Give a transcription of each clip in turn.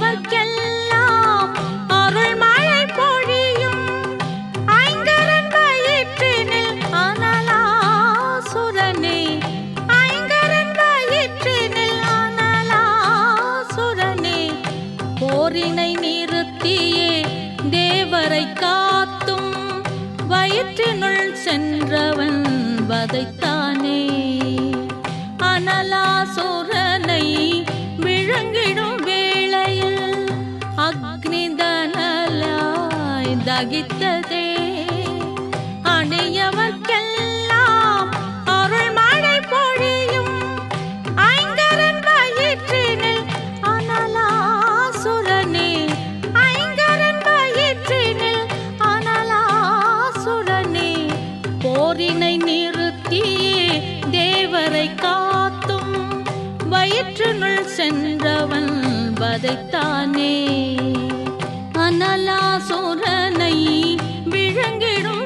அடியவர்க்கெல்லாம் அருள் மழை பொழியும் ஐங்கரன் வயிற்றினில் அனலாசுரனே ஐங்கரன் வயிற்றினில் அனலாசுரனே போரினை நிறுத்தியே தேவரை காத்தும் வயிற்றினுள் சென்றவன் வதைத்தானே அனலாசுரனை விழுங்கிடும் வேளையில் அக்னிதனலாய் தகித்ததே அடியவர்க்கெல்லாம் அருள் மழை பொழியும் ஐங்கரன் வயிற்றினில் அனலாசுரனே ஐங்கரன் வயிற்றினில் அனலாசுரனே போரினை நிறுத்தியே தேவரை காத்தும் வயிற்றினுள் சென்றவன் வதைத்தானே அனலாசுரனை விழுங்கிடும்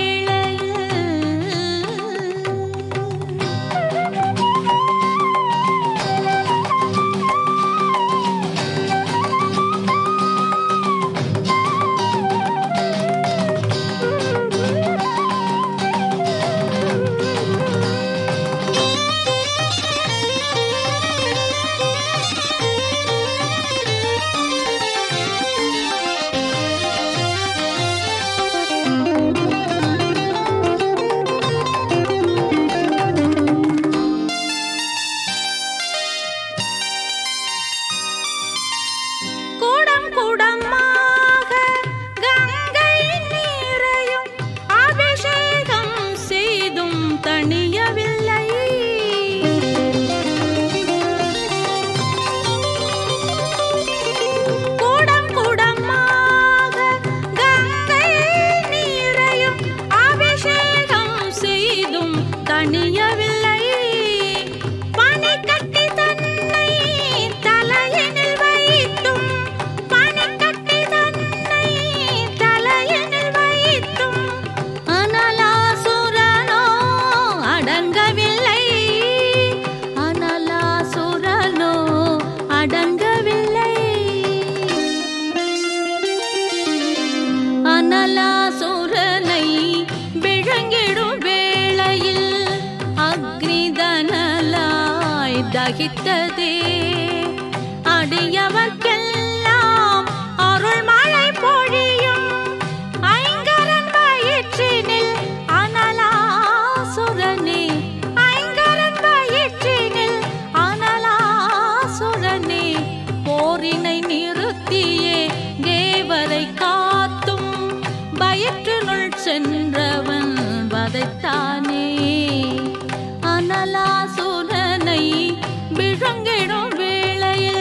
அனலாசுரனை விழுங்கிடும் வேளையில் அக்னிதனலாய் தகித்ததே அடியவர்க்கெல்லாம் அருள் மழை பொழியும் ஐங்கரன் வயிற்றினில் அனலாசுரனே ஐங்கரன் வயிற்றினில் அனலாசுரனே போரினை நிறுத்தியே தேவரை காத்தும் வயிற்றினுள் சென்றவன் வதைத்தானே அனலாசுரனை விழுங்கிடும் வேளையில்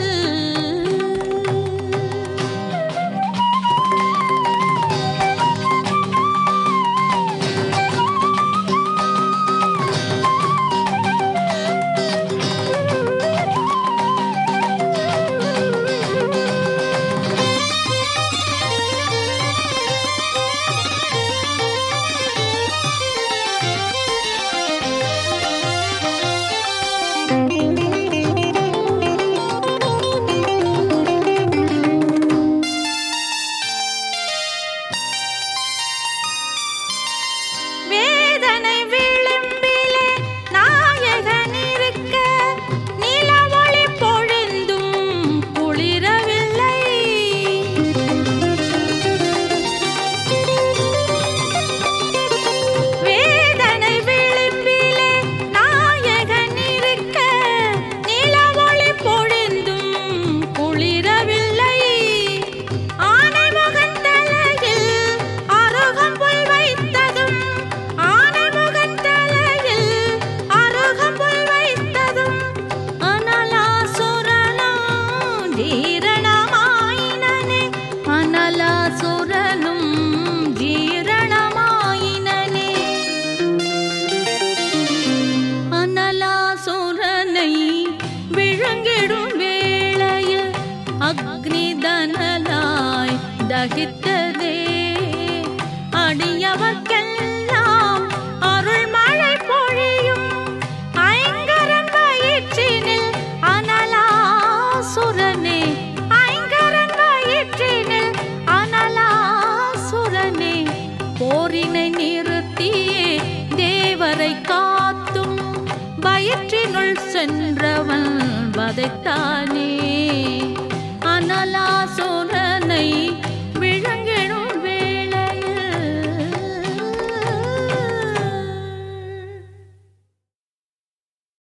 தகித்ததே அடியவர்க்கெல்லாம் அருள் மழை பொழியும் ஐங்கரன் வயிற்றினில் அனலாசுரனே அதைத்தானே